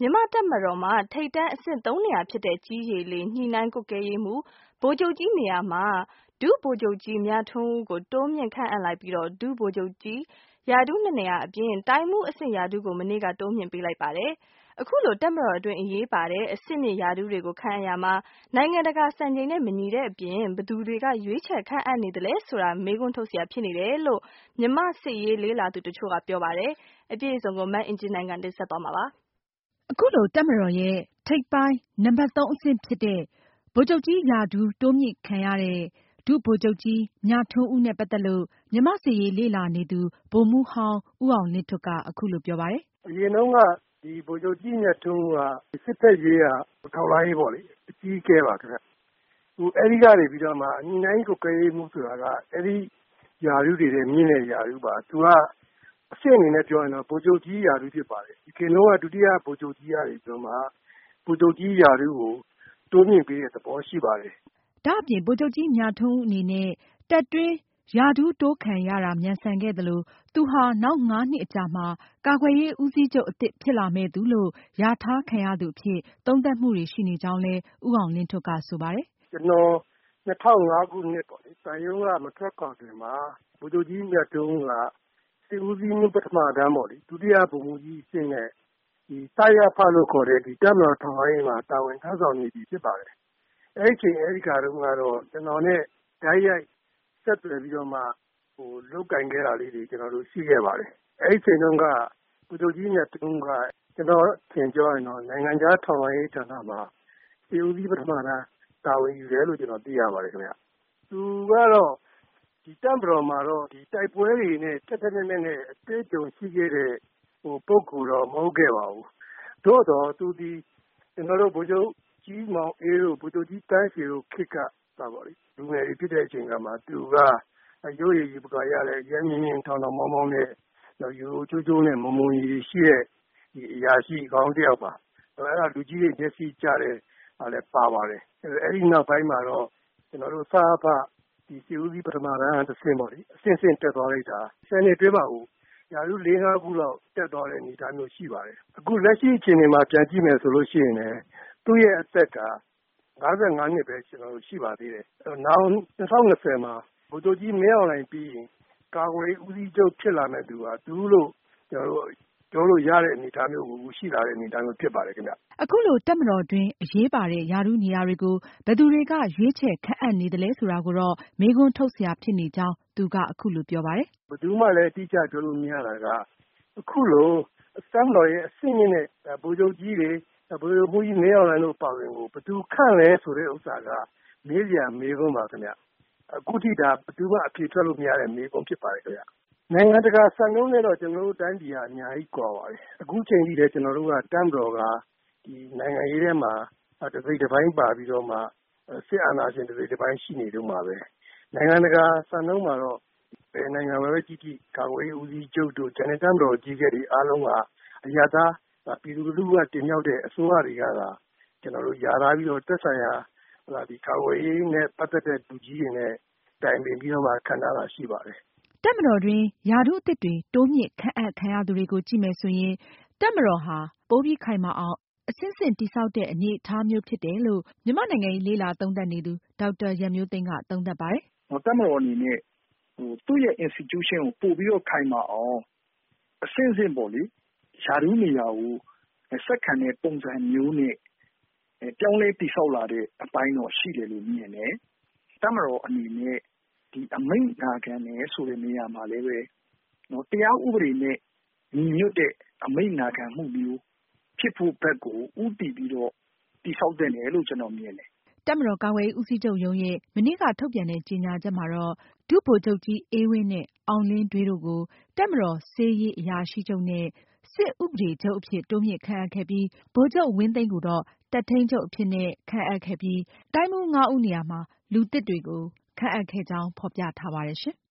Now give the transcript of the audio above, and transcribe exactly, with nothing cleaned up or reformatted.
မြန်မာ့တပ်မတော်မှာထိပ်တန်းအဆင့်သုံးနေရာဖြစ်တဲ့ကြည်းရေလေညှိနှိုင်းကွပ်ကဲရေးမှူးဗိုလ်ချုပ်ကြီးနေရာမှာဒုဗိုလ်ချုပ်ကြီးမြထွန်းဦးကိုတိုးမြှင့်ခန့်အပ်လိုက်ပြီးဒုဗိုလ်ချုပ်ကြီးရာထူးနှစ်နေရာအပြင်တိုင်းမှူးအဆင့်ရာထူးကိုမနေ့ကတိုးမြှင့်ပေးလိုက်ပါတယ်။အခုလိုတပ်မတော်အတွင်းအရေးပါတဲ့အဆင့်မြင့်ရာထူးတွေကိုခန့်အပ်ရာမှာနိုင်ငံတကာစံချိန်နဲ့မညီတဲ့အပြင်ဘယ်သူတွေကရွေးချယ်ခန့်အပ်နေသလဲဆိုတာမေးခွန်းထုတ်စရာဖြစ်နေတယ်လို့မြန်မာ့စစ်ရေးလေ့လာသူတချို့ကပြောပါတယ်။အပြည့်အစုံကိုမအင်ကြင်းနိုင်ကတင်ဆက်သွားမှာပါ။အခုလိုတပ်မတော်ရဲ့ထိပ်ပိုင်းနံပါတ်သုံးအဆင့်ဖြစ်တဲ့ဗိုလ်ချုပ်ကြီးရာထူးတိုးမြင့်ခံရတဲ့ဒုဗိုလ်ချုပ်ကြီးမြထွန်းဦးနဲ့ပတ်သက်လို့မြန်မာ့စစ်ရေးလေ့လာနေသူဗိုလ်မှူးဟောင်းဦးအောင်လင်းထွဋ်ကအခုလိုပြောပါတယ်။အရင်တုန်းကဒီဗိုလ်ချုပ်ကြီးမြထွန်းဦးကစစ်ဘက်ရေးကထောက်လှမ်းရေးပေါ့လေအကြီးအကဲပါခင်ဗျ။ဟိုအဲဒီကနေပြီးတော့မှအညီနိုင်ကိုကဲရေးမှုဆိုတာကအဲဒီယာရုတွေတဲ့မြင့်တဲ့ယာရုပါသူကအဆင့်အနေနဲ့ပြောရင်တော့ဗိုလ်ချုပ်ကြီးယာရုဖြစ်ပါတယ်ဒီခင်လုံးကဒုတိယဗိုလ်ချုပ်ကြီးရတယ်ဆိုမှဗိုလ်ချုပ်ကြီးယာရုကိုတိုးမြင့်ပေးတဲ့သဘောရှိပါတယ်။ဒါ့အပြင်ဗိုလ်ချုပ်ကြီးမြထွန်းဦးအနေနဲ့တပ်တွင်းရာထူးတိုးခံရတာမြန်ဆန်ခဲ့သလိုသူဟာနောက်ငါးနှစ်အကြာမှာကာကွယ်ရေးဦးစီးချုပ်အသစ်ဖြစ်လာမယ့်သူလို့ယာထားခံရသူအဖြစ်သုံးသပ်မှုတွေရှိနေကြောင်းလည်းဦးအောင်လင်းထွဋ်ကဆိုပါတယ်။ကျွန်တော်နှစ်ထောင်ငါးခုနှစ်ပေါ့လေတန်ရုံးကမထွက်ခွာခင်မှာဗိုလ်ချုပ်ကြီးမြထွန်းဦးကစစ်ဦးစီးမှုပထမတန်းပေါ့လေဒုတိယဗိုလ်မှူးကြီးအဆင့်နဲ့ဒီတာရဖလို့ခေါ်တဲ့ဒီတပ်မတော်ထောင်ပိုင်းမှာတာဝန်ထမ်းဆောင်နေပြီဖြစ်ပါတယ်။အဲဒီချိန်အဲဒီခါတုန်းကတော့ကျွန်တော်နဲ့ဓာတ်ရိုက်ဆက်သွယ်ပြီးတော့မှဟိုလုတ်ကင်ခဲ့တာလေးတွေကျွန်တော်တို့ရှိခဲ့ပါတယ်။အဲဒီချိန်တုန်းကဗိုလ်ချုပ်ကြီးမြထွန်းဦးကကျွန်တော်သင်ပြောရင်တော့နိုင်ငံခြားထောင်ပိုင်းရေးဌာနမှာစစ်ဦးစီးပထမတန်းတာဝန်ယူတယ်လို့ကျွန်တော်သိရပါတယ်ခင်ဗျ။သူကတော့ဒီတပ်မတော်မှာတော့ဒီတိုက်ပွဲတွေနဲ့တက်တက်နဲ့နဲ့အသေးအကြုံရှိခဲ့တဲ့ဟိုပုံကူတော့မဟုတ်ခဲ့ပါဘူး။သို့တော့သူဒီကျွန်တော်တို့ဗိုလ်ချုပ်ကြီးမောင်အေးတို့ဗိုလ်ချုပ်ကြီးတန်းစီတို့ခေတ်ကပါပါလိလူငယ်တွေဖြစ်တဲ့အချိန်ကမှသူကရိုးရည်ကြီးပကရတဲ့ရဲမြင့်မြင့်ထောင်တော်မောင်းမောင်းနဲ့ယူကျိုးကျိုးနဲ့မုံမုံကြီးရှိတဲ့ဒီအရာရှိကောင်းတယောက်ပါအဲ့ဒါလူကြီးတွေမျက်စိကျတဲ့ဟာလည်းပါပါတယ်အဲ့ဒီနောက်ပိုင်းမှာတော့ကျွန်တော်တို့စာဖဒီစီဦးစီးပထမတန်းတစ်ဆင့်ပေါ့လေအဆင့်ဆင့်တက်သွားလိုက်တာဆယ်နှစ်တွဲပါဦးရာထူး၄-၅ခုလောက်တက်သွားတဲ့အနေအထားမျိုးရှိပါတယ်အခုလက်ရှိအချိန်တွေမှာပြန်ကြည့်မယ်ဆိုလို့ရှိရင်လည်းသူ့ရဲ့အသက်ကငါးငါးနှစ်ပဲကျွန်တော်တို့ရှိပါသေးတယ်နောက်၂၀၂၀မှာဗိုလ်ချုပ်ကြီးမင်းအောင်လှိုင်ပြီးရင်ကာကွယ်ဦးစီးချုပ်ဖြစ်လာမဲ့သူဟာသူလို့ကျွန်တော်တို့ပြောလို့ရတဲ့အနေအထားမျိုးကိုရှိလာတဲ့အနေအထားမျိုးဖြစ်ပါတယ်ခင်ဗျ။အခုလိုတပ်မတော်တွင်အရေးပါတဲ့ရာထူးနေရာတွေကိုဘယ်သူတွေကရွေးချယ်ခန့်အပ်နေသလဲဆိုတာကိုတော့မေးခွန်းထုတ်စရာဖြစ်နေကြောင်းသူကအခုလိုပြောပါတယ်။ဘယ်သူမှလည်းအတိအကျပြောလို့မရတာကအခုလိုတပ်မတော်ရဲ့အဆင့်မြင့်တဲ့ဗိုလ်ချုပ်ကြီးတွေဗိုလ်ချုပ်မှူးကြီးမင်းအောင်လှိုင်တို့ပါဝင်ကိုဘယ်သူခန့်လဲဆိုတဲ့ဥစ္စာကမေးစရာမေးခွန်းပါခင်ဗျအခုထိဒါဘယ်သူမှအဖြေထွက်လို့မရတဲ့မေးခွန်းဖြစ်ပါတယ်ခင်ဗျနိုင်ငံတကာစံနှုန်းနဲ့တော့ကျွန်တော်တို့တိုင်းပြည်ဟာအများကြီးကွာပါတယ်အခုချိန်ကြီးလည်းကျွန်တော်တို့ကတမ်းတော်ကဒီနိုင်ငံရေးထဲမှာတစ်စိတ်တစ်ပိုင်းပါပြီးတော့မှစစ်အာဏာရှင်တစ်စိတ်တစ်ပိုင်းရှိနေတော့မှာပဲနိုင်ငံတကာစံနှုန်းမှာတော့ဘယ်နိုင်ငံမှာပဲကြည့်ကြည့်ကာကွယ်ရေးဦးစီးချုပ်တို့ဂျန်တမ်းတော်ကြီးခဲ့တွေအားလုံးကအရသာပြည်သူလူထုကတင်မြှောက်တဲ့အစိုးရတွေကသာကျွန်တော်တို့ယာထားပြီးတော့တက်ဆိုင်ရာဒီကာကွယ်ရေးနဲ့ပတ်သက်တဲ့လူကြီးတွေနဲ့တိုင်ပင်ပြီးတော့မှခံထားတာရှိပါတယ်။တပ်မတော်တွင်ရာထူးအသစ်တွေတိုးမြင့်ခန့်အပ်ခံရသူတွေကိုကြည့်မယ်ဆိုရင်တပ်မတော်ဟာပိုပြီးခိုင်မာအောင်အဆင့်ဆင့်တည်ဆောက်တဲ့အနေအထားမျိုးဖြစ်တယ်လို့မြန်မာနိုင်ငံရေးလေ့လာသုံးသပ်နေသူဒေါက်တာရန်မျိုးသိမ်းကသုံးသပ်ပါတယ်။တပ်မတော်အနေနဲ့ဟိုသူ့ရဲ့ institution ကိုပို့ပြီးတော့ခိုင်မာအောင်အဆင့်ဆင့်ပေါ့လေရာထူးနေရာကိုဆက်ခံတဲ့ပုံစံမျိုးနဲ့ပြောင်းလဲတည်ဆောက်လာတဲ့အပိုင်းတော့ရှိတယ်လို့မြင်တယ်။တပ်မတော်အနေနဲ့ဒီအမိန့်နာခံတယ်ဆိုတဲ့နေရာမှာလည်းပဲနော်တရားဥပဒေနဲ့ညီညွတ်တဲ့အမိန့်နာခံမှုမျိုးဖြစ်ဖို့ဘက်ကိုဥတည်ပြီးတော့တည်ဆောက်တဲ့နယ်လို့ကျွန်တော်မြင်တယ်။တပ်မတော်ကာကွယ်ရေးဦးစီးချုပ်ရုံးရဲ့မနေ့ကထုတ်ပြန်တဲ့ကြေညာချက်မှာတော့ဒုဗိုလ်ချုပ်ကြီးအေးဝင်းနဲ့အောင်လင်းဒွေးတို့ကိုတပ်မတော်စစ်ရေးအရာရှိချုပ်နဲ့စစ်ဥပဒေချုပ်အဖြစ်တိုးမြင့်ခန့်အပ်ခဲ့ပြီးဗိုလ်ချုပ်ဝင်းသိန်းကိုတော့တပ်ထိန်းချုပ်အဖြစ်နဲ့ခန့်အပ်ခဲ့ပြီးတိုင်းမှူးငါးဦးနေရာမှာလူသစ်တွေကိုခန့်အပ်ခဲ့ကြောင်းဖေါ်ပြထားပါတယ်ရှင်။